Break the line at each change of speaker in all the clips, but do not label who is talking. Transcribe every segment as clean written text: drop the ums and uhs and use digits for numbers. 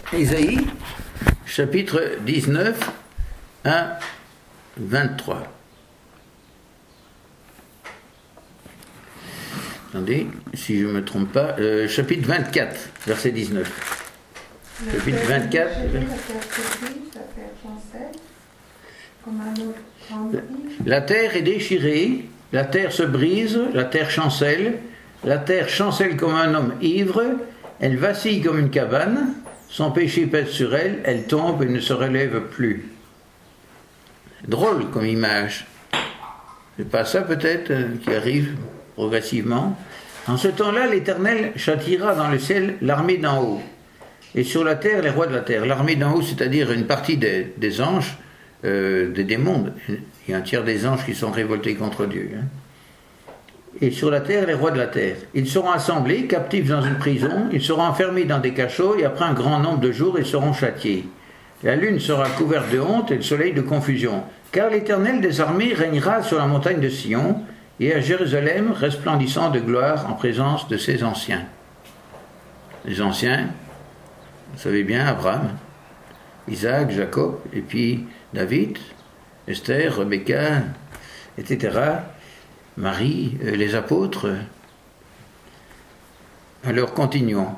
Ésaïe, chapitre 19, 1, 23. Attendez, si je ne me trompe pas, chapitre 24, verset 19. Chapitre 24. La terre est déchirée, la terre se brise, la terre chancelle comme un homme ivre, elle vacille comme une cabane, son péché pèse sur elle, elle tombe et ne se relève plus. Drôle comme image. C'est pas ça peut-être qui arrive progressivement. En ce temps-là, l'Éternel châtiera dans le ciel l'armée d'en haut, et sur la terre les rois de la terre. L'armée d'en haut, c'est-à-dire une partie des anges, des démons. Il y a un tiers des anges qui sont révoltés contre Dieu. Et sur la terre, les rois de la terre. Ils seront assemblés, captifs dans une prison, ils seront enfermés dans des cachots, et après un grand nombre de jours, ils seront châtiés. La lune sera couverte de honte et le soleil de confusion. Car l'Éternel des armées régnera sur la montagne de Sion, et à Jérusalem, resplendissant de gloire en présence de ses anciens. Les anciens, vous savez bien, Abraham, Isaac, Jacob, et puis David, Esther, Rebecca, etc., Marie, les apôtres. Alors continuons.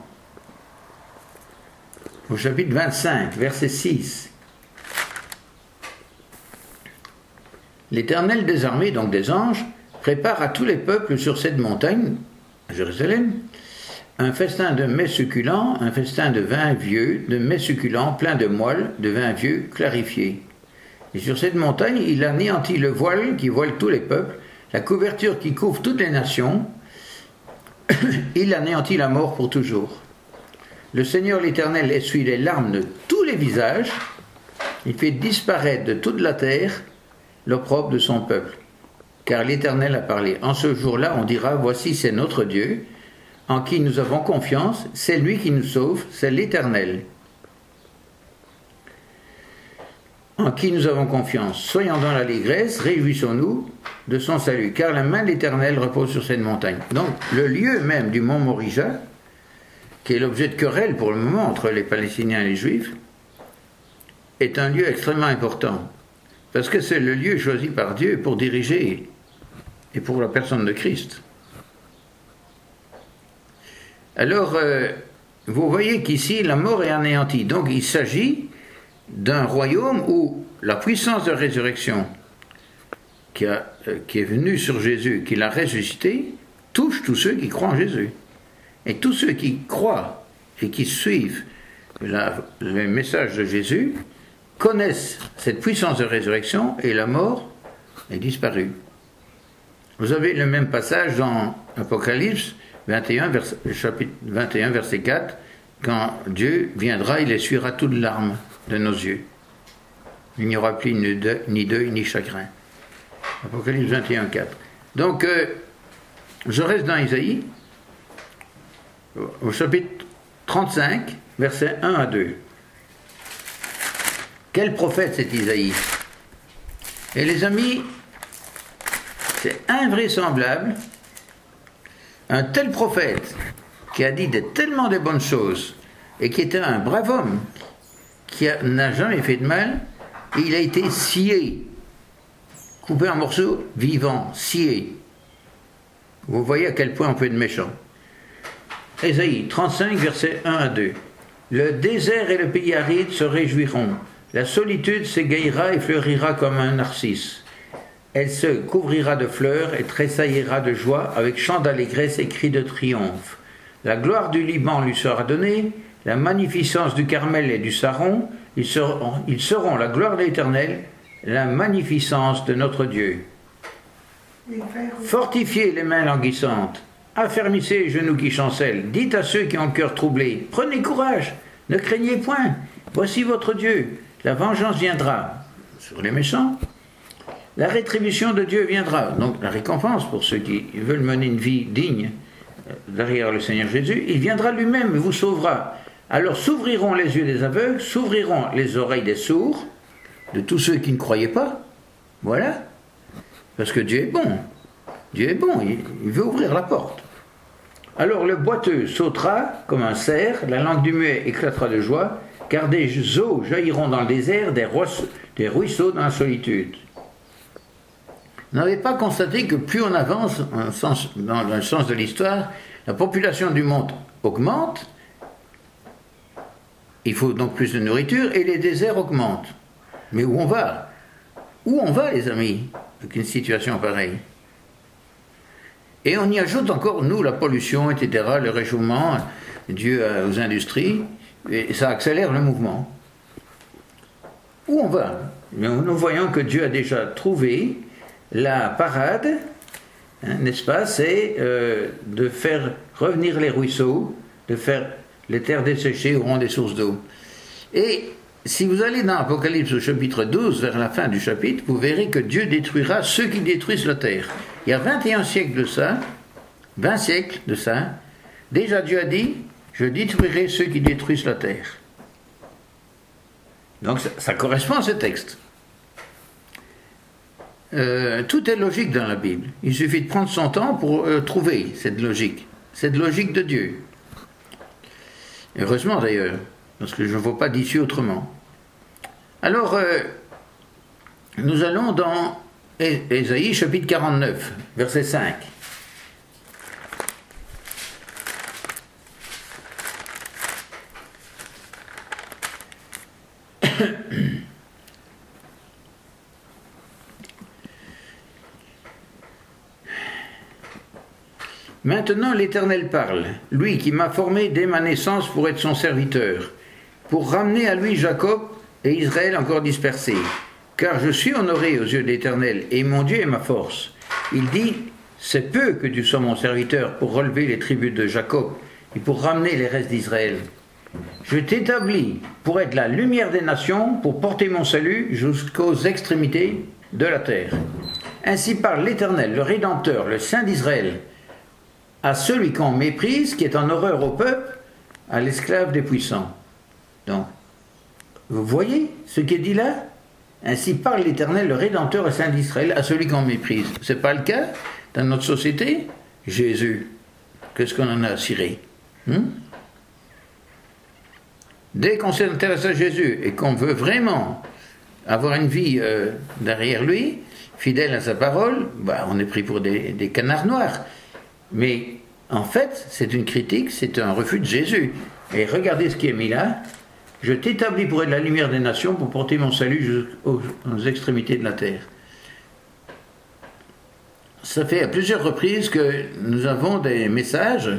Au chapitre 25, verset 6. L'Éternel des armées, donc des anges, prépare à tous les peuples sur cette montagne, à Jérusalem, un festin de mets succulents, un festin de vin vieux, de mets succulents plein de moelle, de vin vieux clarifié. Et sur cette montagne, il anéantit le voile qui voile tous les peuples, la couverture qui couvre toutes les nations, il anéantit la mort pour toujours. Le Seigneur l'Éternel essuie les larmes de tous les visages, il fait disparaître de toute la terre l'opprobre de son peuple. Car l'Éternel a parlé. En ce jour-là, on dira, voici c'est notre Dieu, en qui nous avons confiance, c'est lui qui nous sauve, c'est l'Éternel. En qui nous avons confiance. Soyons dans l'allégresse, réjouissons-nous de son salut, car la main de l'Éternel repose sur cette montagne. Donc, le lieu même du mont Morija, qui est l'objet de querelle pour le moment entre les Palestiniens et les Juifs, est un lieu extrêmement important, parce que c'est le lieu choisi par Dieu pour diriger et pour la personne de Christ. Alors, vous voyez qu'ici, la mort est anéantie. Donc, il s'agit d'un royaume où la puissance de résurrection qui est venue sur Jésus, qui l'a ressuscité, touche tous ceux qui croient en Jésus. Et tous ceux qui croient et qui suivent le message de Jésus connaissent cette puissance de résurrection et la mort est disparue. Vous avez le même passage dans Apocalypse 21, chapitre 21, verset 4, quand Dieu viendra, il essuiera toute larme de nos yeux. Il n'y aura plus ni deuil ni chagrin. Apocalypse 21, 4. Donc, je reste dans Isaïe, au chapitre 35, versets 1 à 2. Quel prophète c'est Isaïe? Et les amis, c'est invraisemblable, un tel prophète qui a dit tellement de bonnes choses et qui était un brave homme qui n'a jamais fait de mal, et il a été scié, coupé en morceaux, vivant, scié. Vous voyez à quel point on peut être méchant. Ésaïe 35, versets 1 à 2. Le désert et le pays aride se réjouiront. La solitude s'égayera et fleurira comme un narcisse. Elle se couvrira de fleurs et tressaillira de joie avec chants d'allégresse et cris de triomphe. La gloire du Liban lui sera donnée, la magnificence du Carmel et du Saron, ils seront la gloire de l'Éternel, la magnificence de notre Dieu. Fortifiez les mains languissantes, affermissez les genoux qui chancellent, dites à ceux qui ont le cœur troublé, prenez courage, ne craignez point, voici votre Dieu, la vengeance viendra sur les méchants, la rétribution de Dieu viendra, donc la récompense pour ceux qui veulent mener une vie digne derrière le Seigneur Jésus, il viendra lui-même et vous sauvera. Alors s'ouvriront les yeux des aveugles, s'ouvriront les oreilles des sourds, de tous ceux qui ne croyaient pas. Voilà. Parce que Dieu est bon. Dieu est bon, il veut ouvrir la porte. Alors le boiteux sautera comme un cerf, la langue du muet éclatera de joie, car des eaux jailliront dans le désert, des ruisseaux dans la solitude. Vous n'avez pas constaté que plus on avance dans le sens de l'histoire, la population du monde augmente, il faut donc plus de nourriture, et les déserts augmentent. Mais où on va? Où on va, les amis, avec une situation pareille? Et on y ajoute encore, nous, la pollution, etc., le réchauffement dû aux industries, et ça accélère le mouvement. Où on va? Nous voyons que Dieu a déjà trouvé la parade, hein, n'est-ce pas? C'est de faire revenir les ruisseaux, de faire les terres desséchées auront des sources d'eau. Et si vous allez dans Apocalypse au chapitre 12, vers la fin du chapitre, vous verrez que Dieu détruira ceux qui détruisent la terre. Il y a 21 siècles de ça, 20 siècles de ça, déjà Dieu a dit, je détruirai ceux qui détruisent la terre. Donc ça correspond à ce texte. Tout est logique dans la Bible. Il suffit de prendre son temps pour trouver cette logique de Dieu. Heureusement d'ailleurs, parce que je ne vois pas d'issue autrement. Alors, nous allons dans Ésaïe chapitre 49, verset 5. Maintenant l'Éternel parle, lui qui m'a formé dès ma naissance pour être son serviteur, pour ramener à lui Jacob et Israël encore dispersés. Car je suis honoré aux yeux de l'Éternel, et mon Dieu est ma force. Il dit, c'est peu que tu sois mon serviteur pour relever les tribus de Jacob et pour ramener les restes d'Israël. Je t'établis pour être la lumière des nations, pour porter mon salut jusqu'aux extrémités de la terre. Ainsi parle l'Éternel, le Rédempteur, le Saint d'Israël, à celui qu'on méprise, qui est en horreur au peuple, à l'esclave des puissants. Donc, vous voyez ce qui est dit là? Ainsi parle l'Éternel, le Rédempteur et Saint d'Israël, à celui qu'on méprise. Ce n'est pas le cas dans notre société? Jésus, qu'est-ce qu'on en a ciré? Dès qu'on s'intéresse à Jésus et qu'on veut vraiment avoir une vie derrière lui, fidèle à sa parole, bah, on est pris pour des canards noirs. Mais en fait, c'est une critique, c'est un refus de Jésus. Et regardez ce qui est mis là. Je t'établis pour être la lumière des nations, pour porter mon salut jusqu'aux extrémités de la terre. Ça fait à plusieurs reprises que nous avons des messages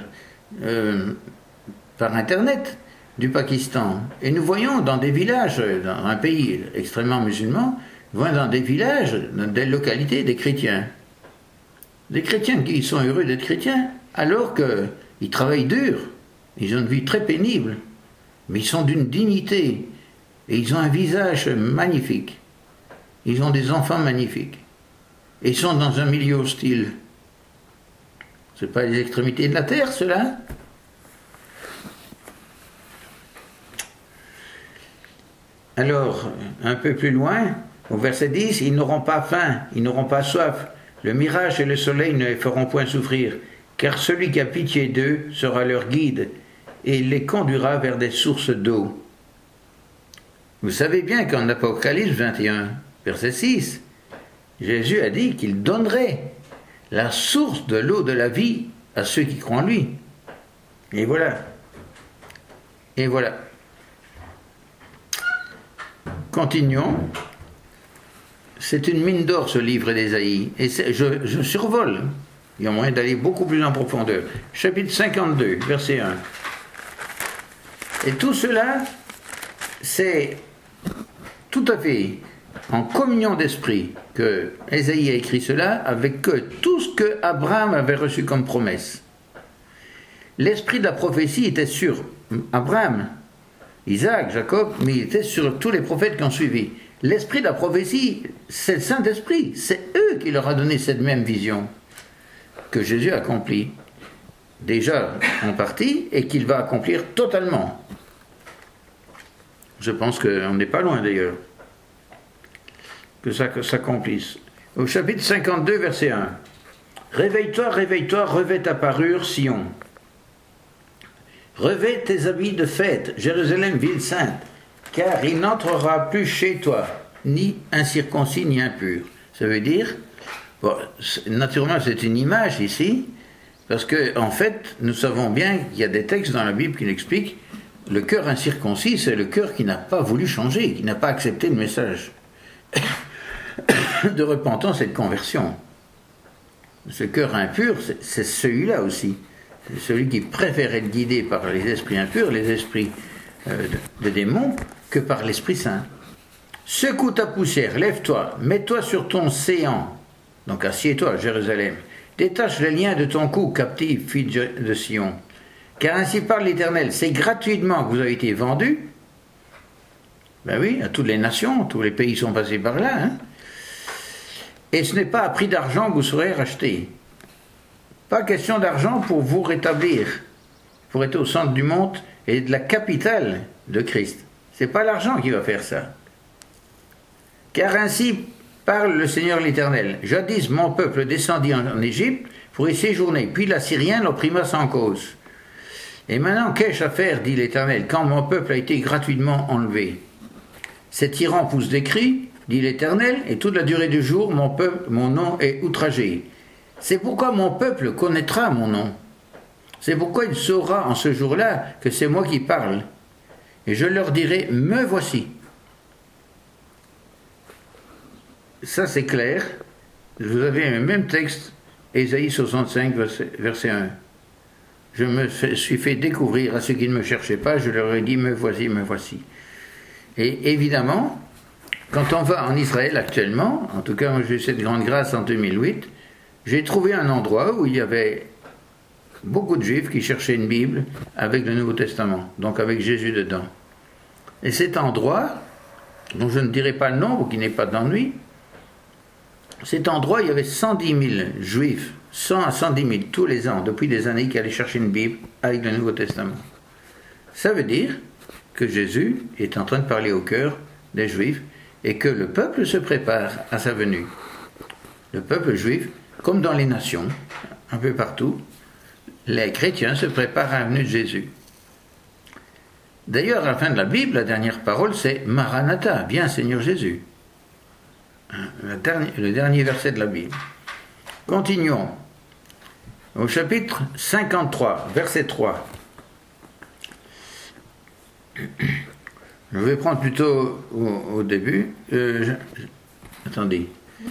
par Internet du Pakistan. Et nous voyons dans des villages, dans un pays extrêmement musulman, nous voyons dans des villages, dans des localités, des chrétiens. Des chrétiens qui sont heureux d'être chrétiens, alors qu'ils travaillent dur, ils ont une vie très pénible, mais ils sont d'une dignité, et ils ont un visage magnifique, ils ont des enfants magnifiques, et ils sont dans un milieu hostile. Ce n'est pas les extrémités de la terre, cela? Alors, un peu plus loin, au verset 10, ils n'auront pas faim, ils n'auront pas soif, le mirage et le soleil ne les feront point souffrir, car celui qui a pitié d'eux sera leur guide, et il les conduira vers des sources d'eau. Vous savez bien qu'en Apocalypse 21, verset 6, Jésus a dit qu'il donnerait la source de l'eau de la vie à ceux qui croient en lui. Et voilà. Et voilà. Continuons. C'est une mine d'or, ce livre d'Ésaïe. Et je survole. Il y a moyen d'aller beaucoup plus en profondeur. Chapitre 52, verset 1. Et tout cela, c'est tout à fait en communion d'esprit que Ésaïe a écrit cela avec tout ce que Abraham avait reçu comme promesse. L'esprit de la prophétie était sur Abraham, Isaac, Jacob, mais il était sur tous les prophètes qui ont suivi. L'esprit de la prophétie, c'est le Saint-Esprit. C'est eux qui leur a donné cette même vision que Jésus accomplit déjà en partie et qu'il va accomplir totalement. Je pense qu'on n'est pas loin d'ailleurs que ça s'accomplisse. Au chapitre 52, verset 1. Réveille-toi, réveille-toi, revêt ta parure, Sion. Revêt tes habits de fête, Jérusalem, ville sainte. car il n'entrera plus chez toi, ni incirconcis ni impur. Ça veut dire, bon, naturellement c'est une image ici, parce que en fait, nous savons bien qu'il y a des textes dans la Bible qui l'expliquent. Le cœur incirconcis, c'est le cœur qui n'a pas voulu changer, qui n'a pas accepté le message de repentance et de conversion. Ce cœur impur, c'est celui-là aussi. C'est celui qui préfère être guidé par les esprits impurs, les esprits de démons, que par l'Esprit Saint. Secoue ta poussière, lève-toi, mets-toi sur ton séant. Donc assieds-toi, Jérusalem. Détache les liens de ton cou, captive, fille de Sion. Car ainsi parle l'Éternel, c'est gratuitement que vous avez été vendus. Ben oui, à toutes les nations, tous les pays sont passés par là. Hein. Et ce n'est pas à prix d'argent que vous serez rachetés. Pas question d'argent pour vous rétablir, pour être au centre du monde et de la capitale de Christ. C'est pas l'argent qui va faire ça. Car ainsi parle le Seigneur l'Éternel. Jadis mon peuple descendit en Égypte pour y séjourner, puis l'Assyrien l'opprima sans cause. Et maintenant, qu'ai-je à faire, dit l'Éternel, quand mon peuple a été gratuitement enlevé? Ces tyrans poussent des cris, dit l'Éternel, et toute la durée du jour, mon nom est outragé. C'est pourquoi mon peuple connaîtra mon nom. C'est pourquoi il saura en ce jour-là que c'est moi qui parle. Et je leur dirai, me voici. Ça c'est clair. Vous avez le même texte, Ésaïe 65, verset 1. Je me suis fait découvrir à ceux qui ne me cherchaient pas, je leur ai dit, me voici, me voici. Et évidemment, quand on va en Israël actuellement, en tout cas moi j'ai eu cette grande grâce en 2008, j'ai trouvé un endroit où il y avait beaucoup de Juifs qui cherchaient une Bible avec le Nouveau Testament, donc avec Jésus dedans. Et cet endroit, dont je ne dirai pas le nom pour qu'il n'y ait pas d'ennui, cet endroit, il y avait 110 000 Juifs, 100 à 110 000 tous les ans, depuis des années, qui allaient chercher une Bible avec le Nouveau Testament. Ça veut dire que Jésus est en train de parler au cœur des Juifs et que le peuple se prépare à sa venue. Le peuple juif, comme dans les nations, un peu partout, les chrétiens se préparent à la venue de Jésus. D'ailleurs, à la fin de la Bible, la dernière parole, c'est Maranatha, viens Seigneur Jésus. Le dernier verset de la Bible. Continuons. Au chapitre 53, verset 3. Je vais prendre plutôt au début. Attendez.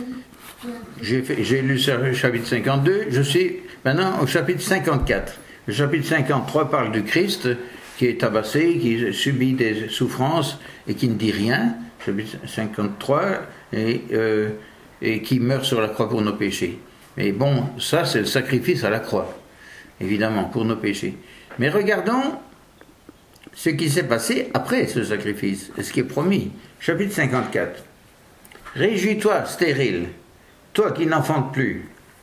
J'ai lu le chapitre 52. Je suis maintenant au chapitre 54. Le chapitre 53 parle du Christ qui est tabassé, qui subit des souffrances et qui ne dit rien. Chapitre 53 et qui meurt sur la croix pour nos péchés. Mais bon, ça c'est le sacrifice à la croix, évidemment, pour nos péchés. Mais regardons ce qui s'est passé après ce sacrifice, et ce qui est promis. Chapitre 54. Réjouis-toi, stérile, toi qui n'enfantes plus.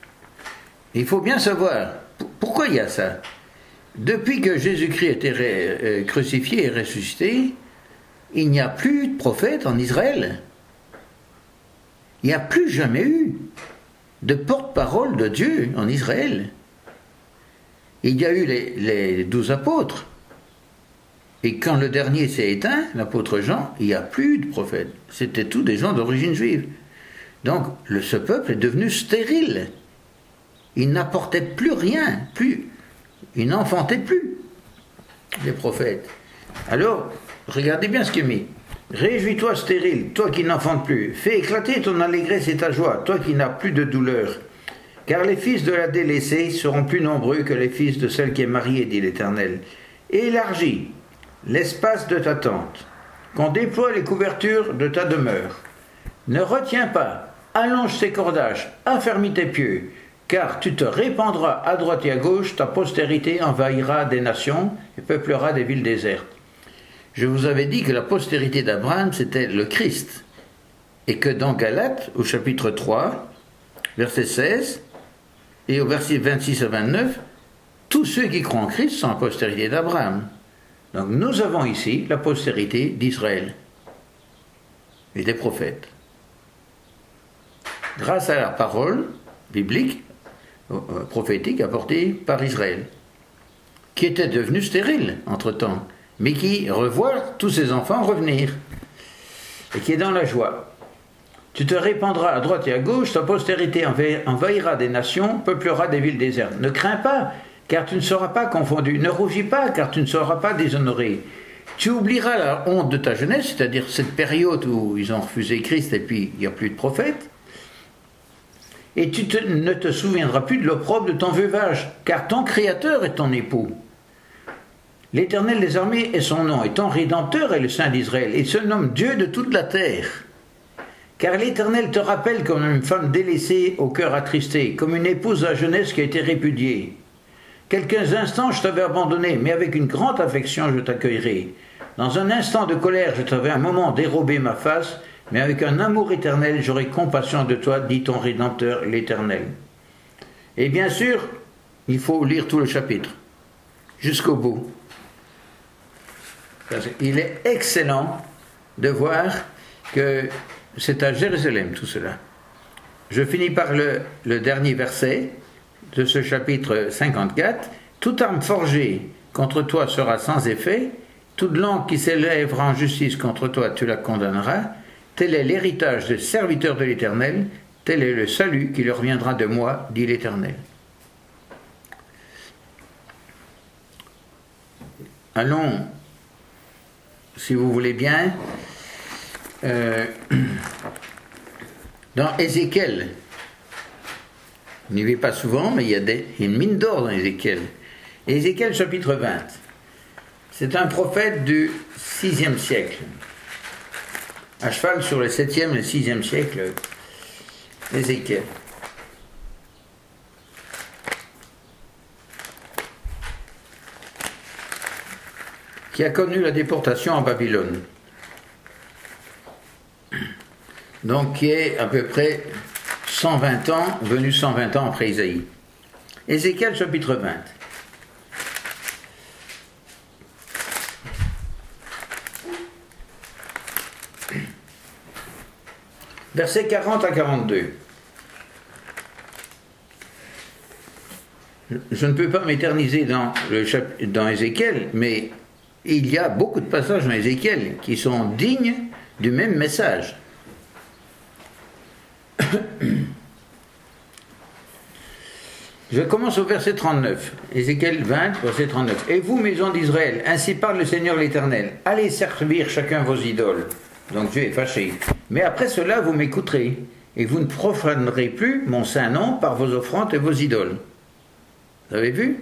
Il faut bien savoir, pourquoi il y a ça? Depuis que Jésus-Christ a été crucifié et ressuscité, il n'y a plus de prophète en Israël. Il n'y a plus jamais eu de porte-parole de Dieu en Israël. Il y a eu les 12 apôtres. Et quand le dernier s'est éteint, l'apôtre Jean, il n'y a plus de prophètes. C'était tous des gens d'origine juive. Donc, ce peuple est devenu stérile. Il n'apportait plus rien, il n'enfantait plus les prophètes. Alors, regardez bien ce qu'il est mis. Réjouis-toi stérile, toi qui n'enfantes plus. Fais éclater ton allégresse et ta joie, toi qui n'as plus de douleur. Car les fils de la délaissée seront plus nombreux que les fils de celle qui est mariée, dit l'Éternel. Élargis l'espace de ta tente, qu'on déploie les couvertures de ta demeure. Ne retiens pas, allonge tes cordages, affermis tes pieux, car tu te répandras à droite et à gauche, ta postérité envahira des nations et peuplera des villes désertes. Je vous avais dit que la postérité d'Abraham, c'était le Christ. Et que dans Galates, au chapitre 3, verset 16, et au verset 26 à 29, tous ceux qui croient en Christ sont la postérité d'Abraham. Donc nous avons ici la postérité d'Israël et des prophètes. Grâce à la parole biblique, prophétique apportée par Israël, qui était devenu stérile entre-temps. mais qui revoit tous ses enfants revenir, et qui est dans la joie. Tu te répandras à droite et à gauche, ta postérité envahira des nations, peuplera des villes désertes. Ne crains pas, car tu ne seras pas confondu. Ne rougis pas, car tu ne seras pas déshonoré. Tu oublieras la honte de ta jeunesse, c'est-à-dire cette période où ils ont refusé Christ et puis il n'y a plus de prophètes. Et tu ne te souviendras plus de l'opprobre de ton veuvage, car ton Créateur est ton époux. L'Éternel des armées est son nom, et ton Rédempteur est le Saint d'Israël. Il se nomme Dieu de toute la terre. Car l'Éternel te rappelle comme une femme délaissée au cœur attristé, comme une épouse à jeunesse qui a été répudiée. Quelques instants je t'avais abandonné, mais avec une grande affection je t'accueillerai. Dans un instant de colère je t'avais un moment dérobé ma face, mais avec un amour éternel j'aurai compassion de toi, dit ton Rédempteur l'Éternel. Et bien sûr, il faut lire tout le chapitre, jusqu'au bout. Il est excellent de voir que c'est à Jérusalem tout cela. Je finis par le dernier verset de ce chapitre 54. Toute arme forgée contre toi sera sans effet, toute langue qui s'élèvera en justice contre toi, tu la condamneras. Tel est l'héritage des serviteurs de l'Éternel, tel est le salut qui leur viendra de moi, dit l'Éternel. Allons, si vous voulez bien, dans Ézéchiel. On n'y va pas souvent, mais il y a une mine d'or dans Ézéchiel. Ézéchiel chapitre 20. C'est un prophète du 6e siècle. À cheval sur le 7e et le 6e siècle, Ézéchiel. Qui a connu la déportation en Babylone. Donc qui est à peu près 120 ans, venu 120 ans après Isaïe. Ézéchiel chapitre 20. Versets 40 à 42. Je ne peux pas m'éterniser dans Ézéchiel, mais il y a beaucoup de passages dans Ézéchiel qui sont dignes du même message. Je commence au verset 39, Ézéchiel 20, verset 39. « Et vous, maison d'Israël, ainsi parle le Seigneur l'Éternel, allez servir chacun vos idoles. » Donc Dieu est fâché. « Mais après cela, vous m'écouterez, et vous ne profanerez plus mon saint nom par vos offrandes et vos idoles. » Vous avez vu?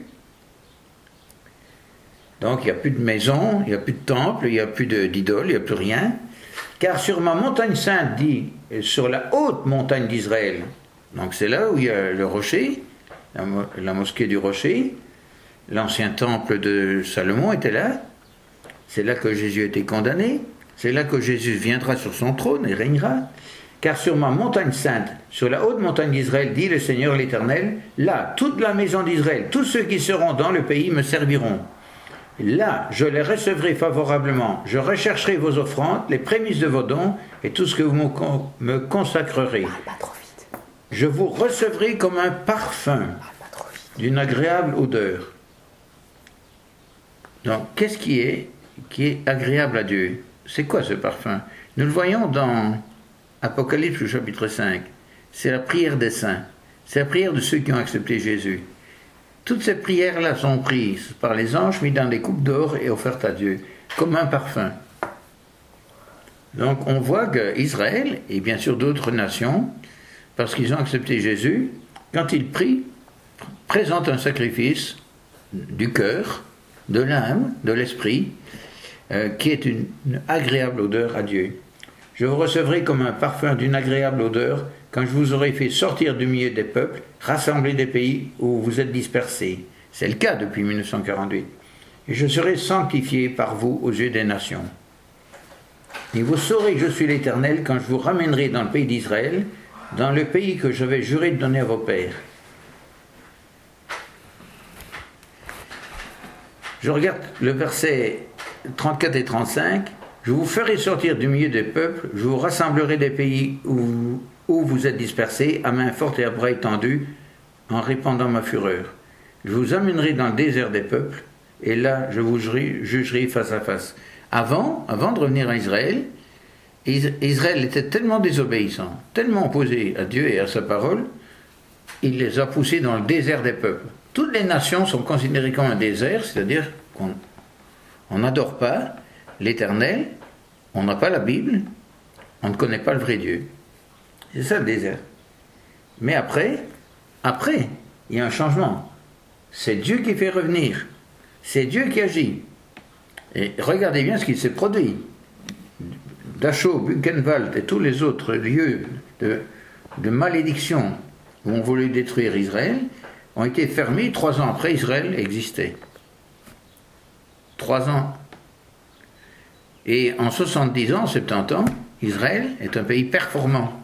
Donc il n'y a plus de maison, il n'y a plus de temple, il n'y a plus d'idoles, il n'y a plus rien. « Car sur ma montagne sainte, dit, sur la haute montagne d'Israël. » Donc c'est là où il y a le rocher, la mosquée du rocher, l'ancien temple de Salomon était là, c'est là que Jésus a été condamné, c'est là que Jésus viendra sur son trône et régnera. Car sur ma montagne sainte, sur la haute montagne d'Israël, dit le Seigneur l'Éternel, là, toute la maison d'Israël, tous ceux qui seront dans le pays me serviront. Là, je les recevrai favorablement, je rechercherai vos offrandes, les prémices de vos dons et tout ce que vous me consacrerez. Je vous recevrai comme un parfum d'une agréable odeur. Donc, qu'est-ce qui est agréable à Dieu? C'est quoi ce parfum? Nous le voyons dans Apocalypse au chapitre 5. C'est la prière des saints. C'est la prière de ceux qui ont accepté Jésus. Toutes ces prières-là sont prises par les anges, mises dans des coupes d'or et offertes à Dieu, comme un parfum. Donc, on voit qu'Israël, et bien sûr d'autres nations, parce qu'ils ont accepté Jésus, quand ils prient, présentent un sacrifice du cœur, de l'âme, de l'esprit, qui est une agréable odeur à Dieu. Je vous recevrai comme un parfum d'une agréable odeur quand je vous aurai fait sortir du milieu des peuples, rassembler des pays où vous êtes dispersés. C'est le cas depuis 1948. Et je serai sanctifié par vous aux yeux des nations. Et vous saurez que je suis l'Éternel quand je vous ramènerai dans le pays d'Israël, dans le pays que j'avais juré de donner à vos pères. Je regarde le verset 34 et 35. Je vous ferai sortir du milieu des peuples, je vous rassemblerai des pays où vous êtes dispersés, à main forte et à bras étendus, en répandant ma fureur. Je vous amènerai dans le désert des peuples, et là je vous jugerai face à face. Avant de revenir à Israël, Israël était tellement désobéissant, tellement opposé à Dieu et à sa parole, il les a poussés dans le désert des peuples. Toutes les nations sont considérées comme un désert, c'est-à-dire qu'on n'adore pas l'Éternel, on n'a pas la Bible, on ne connaît pas le vrai Dieu. C'est ça le désert. Mais après, il y a un changement. C'est Dieu qui fait revenir. C'est Dieu qui agit. Et regardez bien ce qui s'est produit. Dachau, Buchenwald et tous les autres lieux de malédiction où on voulait détruire Israël ont été fermés 3 ans après Israël existait. 3 ans. Et en 70 ans, 70 ans, Israël est un pays performant.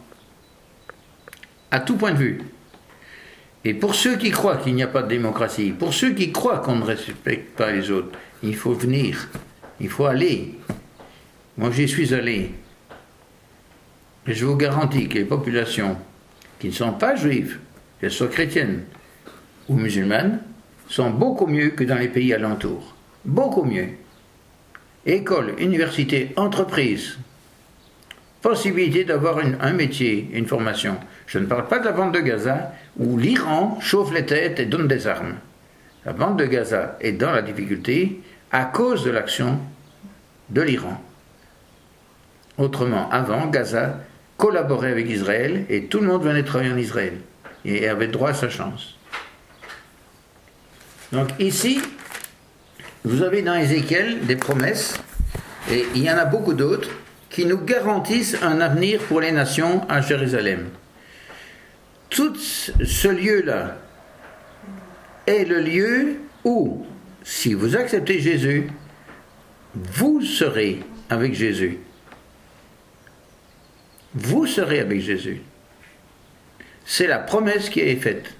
À tout point de vue. Et pour ceux qui croient qu'il n'y a pas de démocratie, pour ceux qui croient qu'on ne respecte pas les autres, il faut venir, il faut aller. Moi j'y suis allé. Et je vous garantis que les populations qui ne sont pas juives, qu'elles soient chrétiennes ou musulmanes, sont beaucoup mieux que dans les pays alentours. Beaucoup mieux. École, université, entreprise, possibilité d'avoir un métier, une formation. Je ne parle pas de la bande de Gaza, où l'Iran chauffe les têtes et donne des armes. La bande de Gaza est dans la difficulté à cause de l'action de l'Iran. Autrement, avant, Gaza collaborait avec Israël et tout le monde venait travailler en Israël et avait droit à sa chance. Donc ici, vous avez dans Ézéchiel des promesses, et il y en a beaucoup d'autres, qui nous garantissent un avenir pour les nations à Jérusalem. Tout ce lieu-là est le lieu où, si vous acceptez Jésus, vous serez avec Jésus. Vous serez avec Jésus. C'est la promesse qui est faite.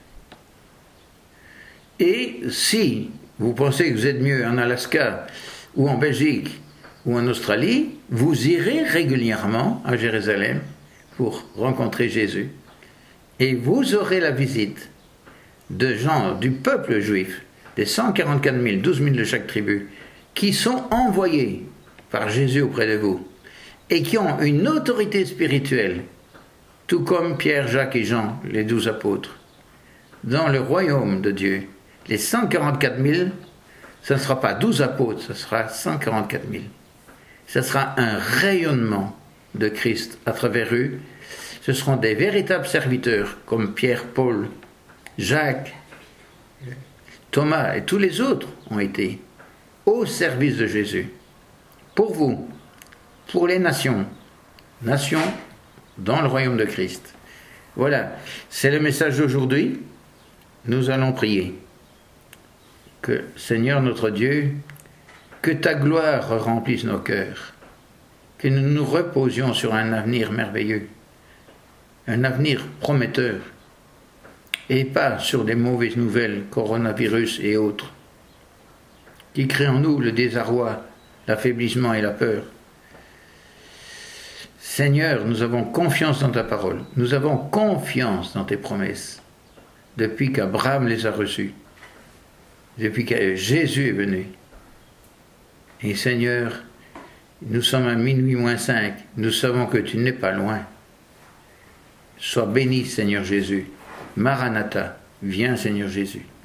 Et si vous pensez que vous êtes mieux en Alaska ou en Belgique ou en Australie, vous irez régulièrement à Jérusalem pour rencontrer Jésus. Et vous aurez la visite de gens du peuple juif, des 144 000, 12 000 de chaque tribu, qui sont envoyés par Jésus auprès de vous et qui ont une autorité spirituelle, tout comme Pierre, Jacques et Jean, les 12 apôtres, dans le royaume de Dieu. Les 144 000, ce ne sera pas 12 apôtres, ce sera 144 000. Ce sera un rayonnement de Christ à travers eux. Ce seront des véritables serviteurs comme Pierre, Paul, Jacques, Thomas et tous les autres ont été au service de Jésus. Pour vous, pour les nations dans le royaume de Christ. Voilà, c'est le message d'aujourd'hui. Nous allons prier. Que, Seigneur notre Dieu, que ta gloire remplisse nos cœurs, que nous nous reposions sur un avenir merveilleux, un avenir prometteur, et pas sur des mauvaises nouvelles, coronavirus et autres, qui créent en nous le désarroi, l'affaiblissement et la peur. Seigneur, nous avons confiance dans ta parole, nous avons confiance dans tes promesses, depuis qu'Abraham les a reçues, depuis que Jésus est venu. Et Seigneur, nous sommes à minuit moins 5, nous savons que tu n'es pas loin. Sois béni, Seigneur Jésus. Maranatha, viens, Seigneur Jésus.